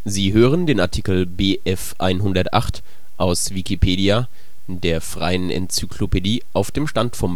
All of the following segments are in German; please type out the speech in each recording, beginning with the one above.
Sie hören den Artikel Bf 108, aus Wikipedia, der freien Enzyklopädie. Auf dem Stand vom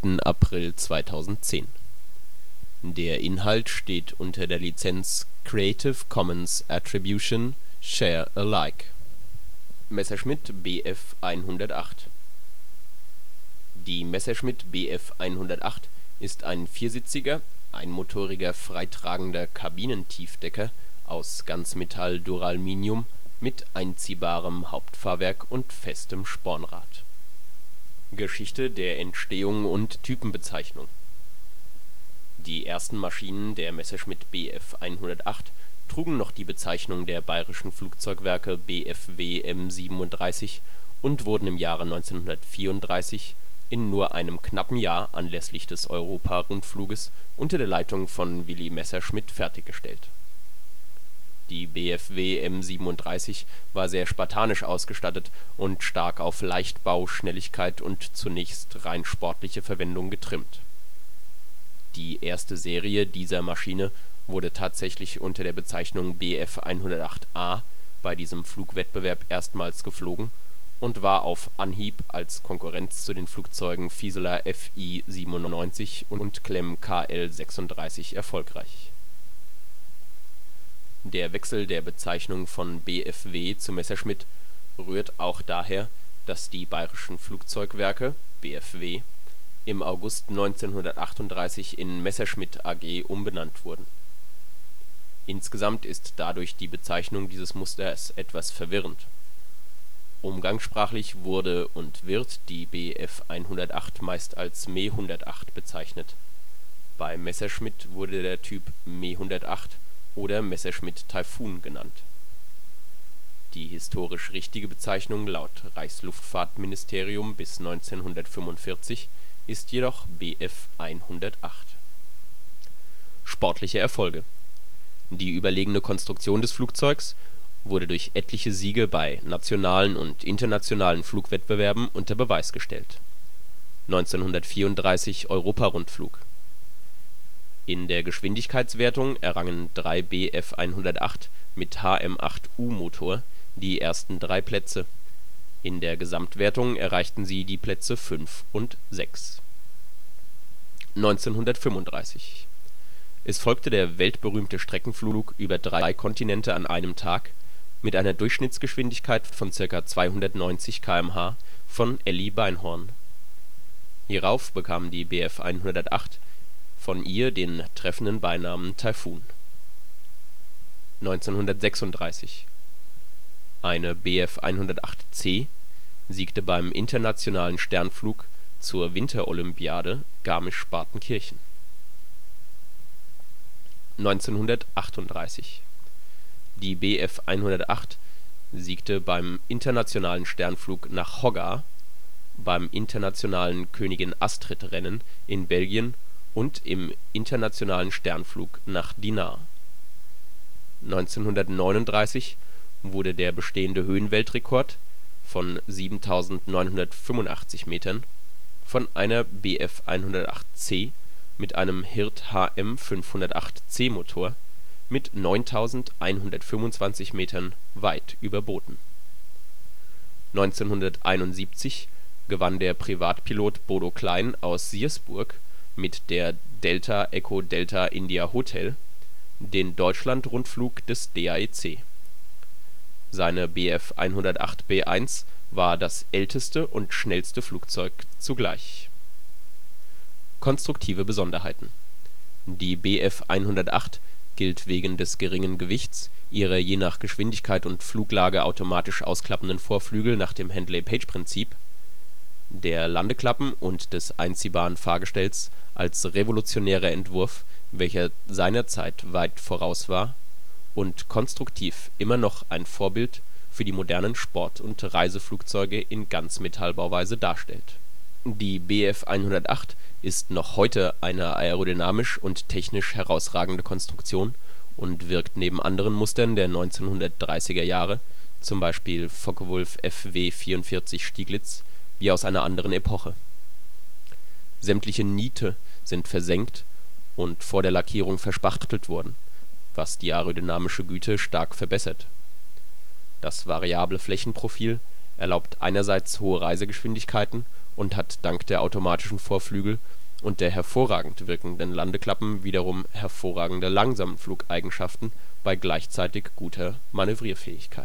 Der Inhalt steht unter der Lizenz Creative Commons Attribution Share Alike. Messerschmitt Bf 108. Die Messerschmitt Bf 108 ist ein viersitziger, einmotoriger freitragender Kabinentiefdecker aus Ganzmetall-Duraluminium mit einziehbarem Hauptfahrwerk und festem Spornrad. Geschichte der Entstehung und Typenbezeichnung. Die ersten Maschinen der Messerschmitt Bf 108 trugen noch die Bezeichnung der Bayerischen Flugzeugwerke BFW M37 und wurden im Jahre 1934 in nur einem knappen Jahr anlässlich des Europa-Rundfluges unter der Leitung von Willy Messerschmitt fertiggestellt. Die BFW M37 war sehr spartanisch ausgestattet und stark auf Leichtbau, Schnelligkeit und zunächst rein sportliche Verwendung getrimmt. Die erste Serie dieser Maschine wurde tatsächlich unter der Bezeichnung Bf 108A bei diesem Flugwettbewerb erstmals geflogen und war auf Anhieb als Konkurrenz zu den Flugzeugen Fieseler Fi 97 und Klemm Kl 36 erfolgreich. Der Wechsel der Bezeichnung von BFW zu Messerschmitt rührt auch daher, dass die Bayerischen Flugzeugwerke (BFW) im August 1938 in Messerschmitt AG umbenannt wurden. Insgesamt ist dadurch die Bezeichnung dieses Musters etwas verwirrend. Umgangssprachlich wurde und wird die Bf 108 meist als Me 108 bezeichnet. Bei Messerschmitt wurde der Typ Me 108 oder Messerschmitt Taifun genannt. Die historisch richtige Bezeichnung laut Reichsluftfahrtministerium bis 1945 ist jedoch Bf 108. Sportliche Erfolge. Die überlegene Konstruktion des Flugzeugs wurde durch etliche Siege bei nationalen und internationalen Flugwettbewerben unter Beweis gestellt. 1934 Europa-Rundflug. In der Geschwindigkeitswertung errangen 3 Bf 108 mit HM8U-Motor die ersten 3 Plätze. In der Gesamtwertung erreichten sie die Plätze 5 und 6. 1935. Es folgte der weltberühmte Streckenflug über 3 Kontinente an einem Tag mit einer Durchschnittsgeschwindigkeit von ca. 290 km/h von Elly Beinhorn. Hierauf bekam die Bf 108 von ihr den treffenden Beinamen Taifun. 1936. Eine Bf 108C siegte beim internationalen Sternflug zur Winterolympiade Garmisch-Partenkirchen. 1938. Die Bf 108 siegte beim internationalen Sternflug nach Hoggar, beim internationalen Königin-Astrid-Rennen in Belgien und im internationalen Sternflug nach Dinard. 1939 wurde der bestehende Höhenweltrekord von 7.985 Metern von einer Bf 108C mit einem Hirth HM 508C Motor mit 9.125 Metern weit überboten. 1971 gewann der Privatpilot Bodo Klein aus Siersburg mit der Delta Echo Delta India Hotel den Deutschland-Rundflug des DAeC. Seine Bf 108 B1 war das älteste und schnellste Flugzeug zugleich. Konstruktive Besonderheiten. Die Bf 108 gilt wegen des geringen Gewichts, ihrer je nach Geschwindigkeit und Fluglage automatisch ausklappenden Vorflügel nach dem Handley-Page-Prinzip, der Landeklappen und des einziehbaren Fahrgestells als revolutionärer Entwurf, welcher seiner Zeit weit voraus war und konstruktiv immer noch ein Vorbild für die modernen Sport - und Reiseflugzeuge in Ganzmetallbauweise darstellt. Die Bf 108 ist noch heute eine aerodynamisch und technisch herausragende Konstruktion und wirkt neben anderen Mustern der 1930er Jahre, zum Beispiel Focke-Wulf Fw 44 Stieglitz, wie aus einer anderen Epoche. Sämtliche Niete sind versenkt und vor der Lackierung verspachtelt worden, was die aerodynamische Güte stark verbessert Das variable Flächenprofil erlaubt einerseits hohe Reisegeschwindigkeiten und hat dank der automatischen Vorflügel und der hervorragend wirkenden Landeklappen wiederum hervorragende Langsamflugeigenschaften bei gleichzeitig guter Manövrierfähigkeit.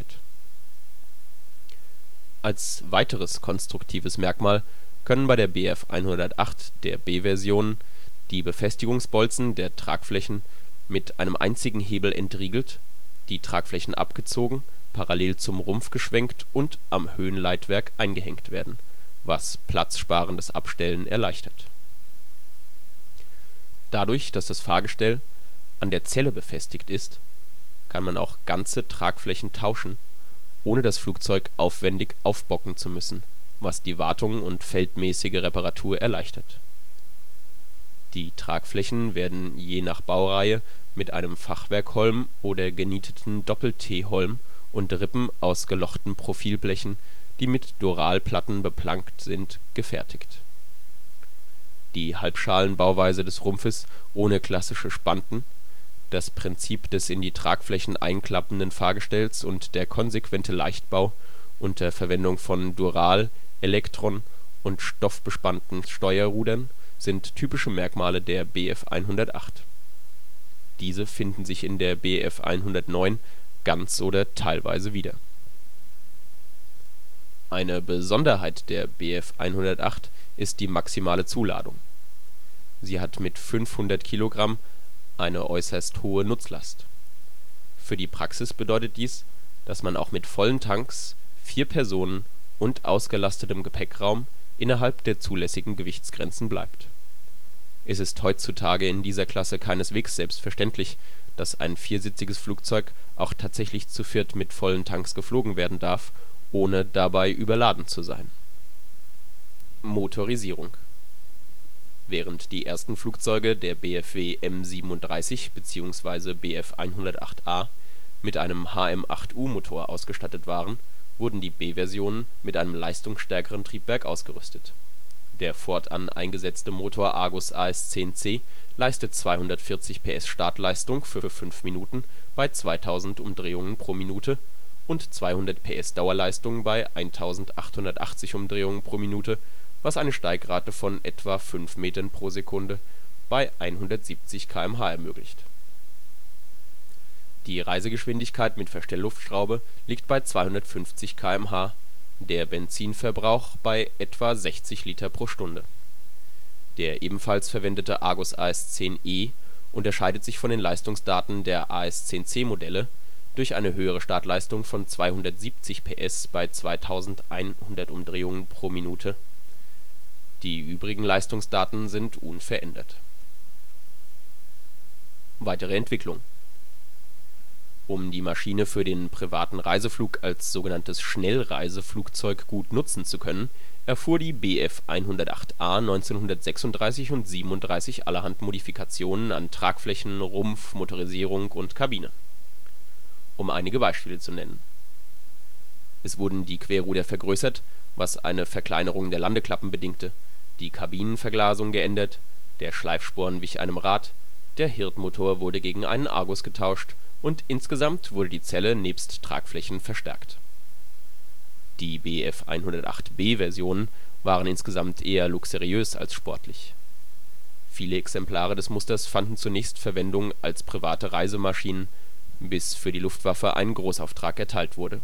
Als weiteres konstruktives Merkmal können bei der Bf 108 der B-Versionen die Befestigungsbolzen der Tragflächen mit einem einzigen Hebel entriegelt, die Tragflächen abgezogen, parallel zum Rumpf geschwenkt und am Höhenleitwerk eingehängt werden, was platzsparendes Abstellen erleichtert. Dadurch, dass das Fahrgestell an der Zelle befestigt ist, kann man auch ganze Tragflächen tauschen, ohne das Flugzeug aufwendig aufbocken zu müssen, was die Wartung und feldmäßige Reparatur erleichtert. Die Tragflächen werden je nach Baureihe mit einem Fachwerkholm oder genieteten Doppel-T-Holm und Rippen aus gelochten Profilblechen, die mit Duralplatten beplankt sind, gefertigt. Die Halbschalenbauweise des Rumpfes ohne klassische Spanten, das Prinzip des in die Tragflächen einklappenden Fahrgestells und der konsequente Leichtbau unter Verwendung von Dural -, Elektron - und stoffbespannten Steuerrudern sind typische Merkmale der Bf 108. Diese finden sich in der Bf 109 ganz oder teilweise wieder. Eine Besonderheit der Bf 108 ist die maximale Zuladung. Sie hat mit 500 Kilogramm eine äußerst hohe Nutzlast. Für die Praxis bedeutet dies, dass man auch mit vollen Tanks, 4 Personen und ausgelastetem Gepäckraum innerhalb der zulässigen Gewichtsgrenzen bleibt. Es ist heutzutage in dieser Klasse keineswegs selbstverständlich, dass ein viersitziges Flugzeug auch tatsächlich zu viert mit vollen Tanks geflogen werden darf, ohne dabei überladen zu sein. Motorisierung: Während die ersten Flugzeuge der BFW M37 bzw. Bf 108A mit einem HM8U-Motor ausgestattet waren, wurden die B-Versionen mit einem leistungsstärkeren Triebwerk ausgerüstet. Der fortan eingesetzte Motor Argus AS10C leistet 240 PS Startleistung für 5 Minuten bei 2000 Umdrehungen pro Minute und 200 PS Dauerleistung bei 1880 Umdrehungen pro Minute, was eine Steigrate von etwa 5 Metern pro Sekunde bei 170 km/h ermöglicht. Die Reisegeschwindigkeit mit Verstellluftschraube liegt bei 250 km/h, der Benzinverbrauch bei etwa 60 Liter pro Stunde. Der ebenfalls verwendete Argus AS10E unterscheidet sich von den Leistungsdaten der AS10C-Modelle durch eine höhere Startleistung von 270 PS bei 2100 Umdrehungen pro Minute. Die übrigen Leistungsdaten sind unverändert. Weitere Entwicklung: Um die Maschine für den privaten Reiseflug als sogenanntes Schnellreiseflugzeug gut nutzen zu können, erfuhr die Bf 108A 1936 und 37 allerhand Modifikationen an Tragflächen, Rumpf, Motorisierung und Kabine. Um einige Beispiele zu nennen: Es wurden die Querruder vergrößert, was eine Verkleinerung der Landeklappen bedingte, die Kabinenverglasung geändert, der Schleifsporn wich einem Rad, der Hirth-Motor wurde gegen einen Argus getauscht und insgesamt wurde die Zelle nebst Tragflächen verstärkt. Die Bf 108B-Versionen waren insgesamt eher luxuriös als sportlich. Viele Exemplare des Musters fanden zunächst Verwendung als private Reisemaschinen, bis für die Luftwaffe ein Großauftrag erteilt wurde.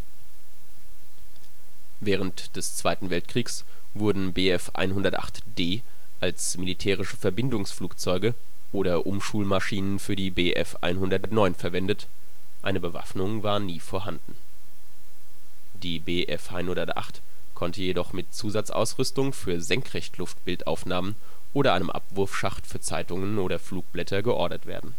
Während des Zweiten Weltkriegs wurden Bf 108D als militärische Verbindungsflugzeuge oder Umschulmaschinen für die Bf 109 verwendet, eine Bewaffnung war nie vorhanden. Die Bf 108 konnte jedoch mit Zusatzausrüstung für Senkrechtluftbildaufnahmen oder einem Abwurfschacht für Zeitungen oder Flugblätter geordert werden.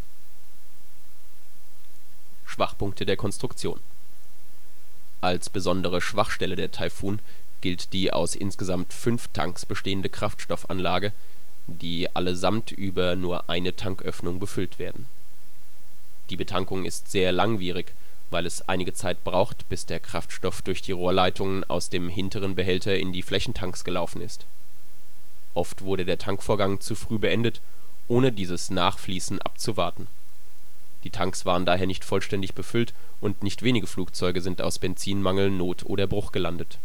Schwachpunkte der Konstruktion: Als besondere Schwachstelle der Taifun gilt die aus insgesamt 5 Tanks bestehende Kraftstoffanlage, die allesamt über nur eine Tanköffnung befüllt werden. Die Betankung ist sehr langwierig, weil es einige Zeit braucht, bis der Kraftstoff durch die Rohrleitungen aus dem hinteren Behälter in die Flächentanks gelaufen ist. Oft wurde der Tankvorgang zu früh beendet, ohne dieses Nachfließen abzuwarten. Die Tanks waren daher nicht vollständig befüllt und nicht wenige Flugzeuge sind aus Benzinmangel not - oder Bruch gelandet.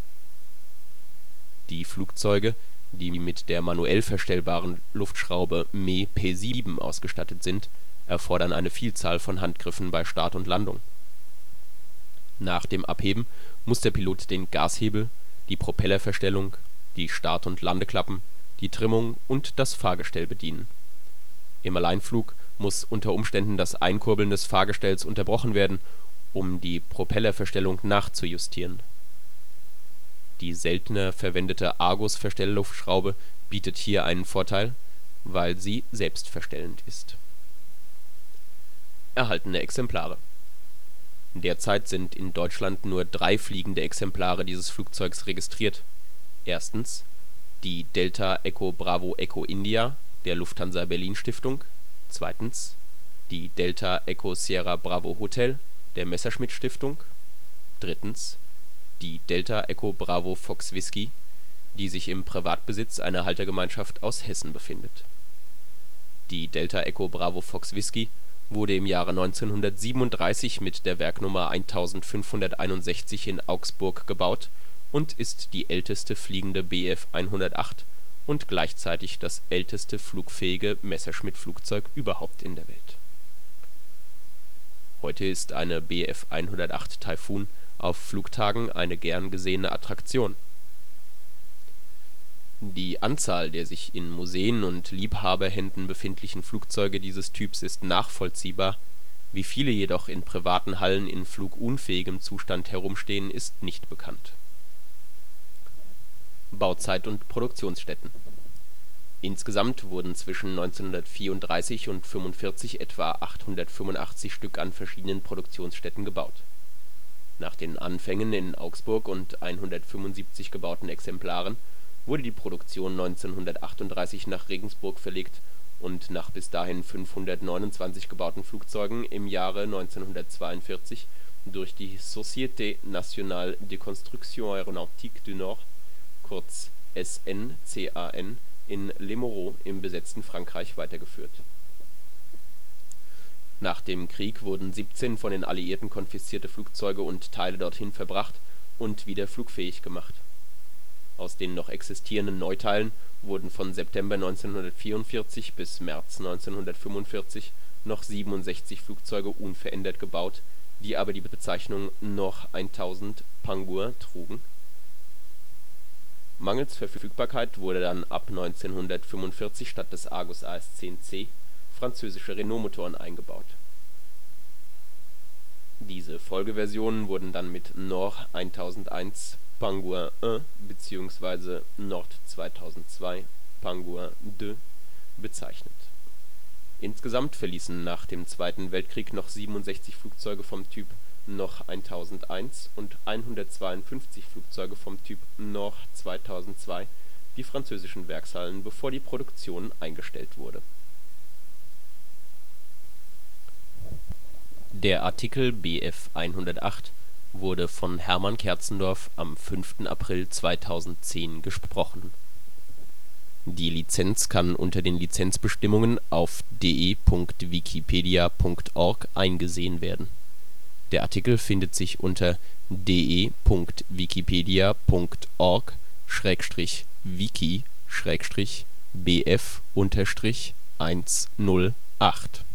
Die Flugzeuge, die mit der manuell verstellbaren Luftschraube Me P7 ausgestattet sind, erfordern eine Vielzahl von Handgriffen bei Start und Landung. Nach dem Abheben muss der Pilot den Gashebel, die Propellerverstellung, die Start - und Landeklappen, die Trimmung und das Fahrgestell bedienen. Im Alleinflug muss unter Umständen das Einkurbeln des Fahrgestells unterbrochen werden, um die Propellerverstellung nachzujustieren. Die seltener verwendete Argus-Verstellluftschraube bietet hier einen Vorteil, weil sie selbstverstellend ist. Erhaltene Exemplare. Derzeit sind in Deutschland nur 3 fliegende Exemplare dieses Flugzeugs registriert. Erstens die Delta Echo Bravo Echo India der Lufthansa Berlin Stiftung, zweitens die Delta Echo Sierra Bravo Hotel der Messerschmitt Stiftung, drittens die Delta Echo Bravo Fox Whisky, die sich im Privatbesitz einer Haltergemeinschaft aus Hessen befindet. Die Delta Echo Bravo Fox Whisky wurde im Jahre 1937 mit der Werknummer 1561 in Augsburg gebaut und ist die älteste fliegende Bf 108 und gleichzeitig das älteste flugfähige Messerschmitt-Flugzeug überhaupt in der Welt. Heute ist eine Bf 108 Taifun auf Flugtagen eine gern gesehene Attraktion. Die Anzahl der sich in Museen und Liebhaberhänden befindlichen Flugzeuge dieses Typs ist nachvollziehbar, wie viele jedoch in privaten Hallen in flugunfähigem Zustand herumstehen, ist nicht bekannt. Bauzeit und Produktionsstätten. Insgesamt wurden zwischen 1934 und 1945 etwa 885 Stück an verschiedenen Produktionsstätten gebaut. Nach den Anfängen in Augsburg und 175 gebauten Exemplaren wurde die Produktion 1938 nach Regensburg verlegt und nach bis dahin 529 gebauten Flugzeugen im Jahre 1942 durch die Société Nationale de Construction Aéronautique du Nord, kurz SNCAN, in Les Mureaux im besetzten Frankreich weitergeführt. Nach dem Krieg wurden 17 von den Alliierten konfiszierte Flugzeuge und Teile dorthin verbracht und wieder flugfähig gemacht. Aus den noch existierenden Neuteilen wurden von September 1944 bis März 1945 noch 67 Flugzeuge unverändert gebaut, die aber die Bezeichnung Nord 1000 Pangur trugen. Mangels Verfügbarkeit wurde dann ab 1945 statt des Argus AS-10C französische Renault-Motoren eingebaut. Diese Folgeversionen wurden dann mit Nord 1001 Pangur I bzw. Nord 2002 Pangur II bezeichnet. Insgesamt verließen nach dem Zweiten Weltkrieg noch 67 Flugzeuge vom Typ Nord 1001 und 152 Flugzeuge vom Typ Nord 2002 die französischen Werkshallen, bevor die Produktion eingestellt wurde. Der Artikel Bf 108 wurde von Hermann Kerzendorf am 5. April 2010 gesprochen. Die Lizenz kann unter den Lizenzbestimmungen auf de.wikipedia.org eingesehen werden. Der Artikel findet sich unter de.wikipedia.org/wiki/bf-108